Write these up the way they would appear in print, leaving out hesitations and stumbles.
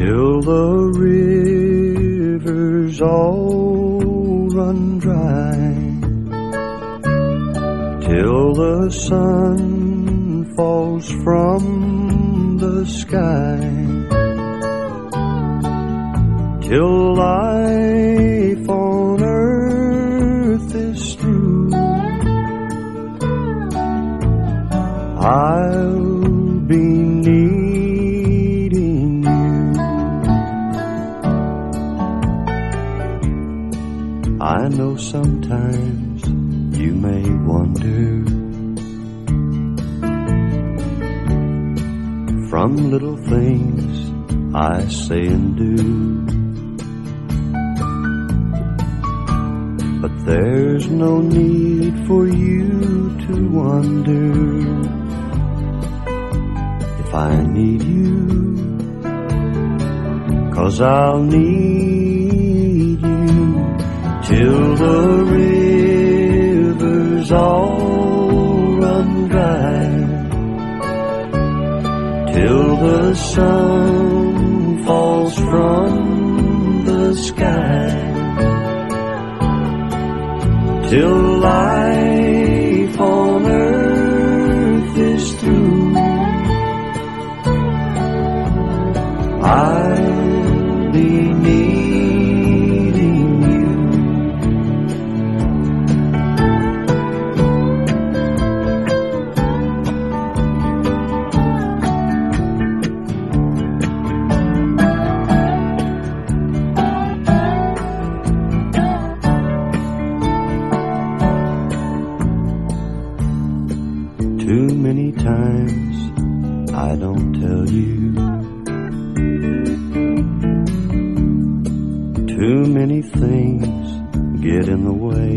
till the rivers all run dry, till the sun falls from the sky, till life on earth is through. I'll be needing you. I know sometimes you may wonder, from little things I say and do, but there's no need for you to wonder. If I need you, 'cause I'll need you till the rivers all run dry, till the sun falls from the sky, till life on earth is through. I'll be needing you. Too many times I don't tell you, too many things get in the way,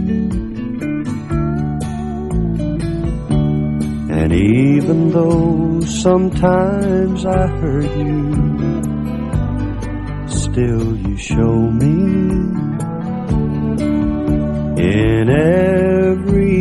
and even though sometimes I hurt you, still you show me in every